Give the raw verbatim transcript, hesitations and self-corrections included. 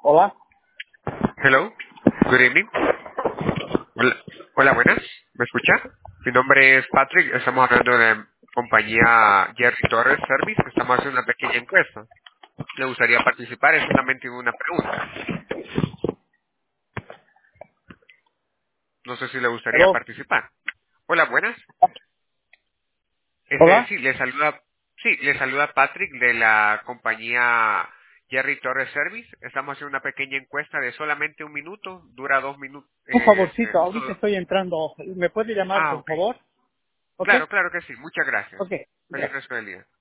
Hola. Hello, good evening. Hola, hola, buenas. ¿Me escucha? Mi nombre es Patrick. Estamos hablando de compañía Jersey Torres Service. Estamos haciendo una pequeña encuesta. ¿Le gustaría participar? Es solamente una pregunta. No sé si le gustaría Hello. participar. Hola, buenas. Este, Hola. sí, le saluda, sí, le saluda Patrick de la compañía Jerry Torres Service. Estamos haciendo una pequeña encuesta de solamente un minuto. Dura dos minutos. Un Eh, este, favorcito, ahorita uno- estoy entrando. ¿Me puede llamar, ah, por ok. favor? ¿Ok? Claro, claro que sí. Muchas gracias. Ok. Feliz Gracias. resto del día.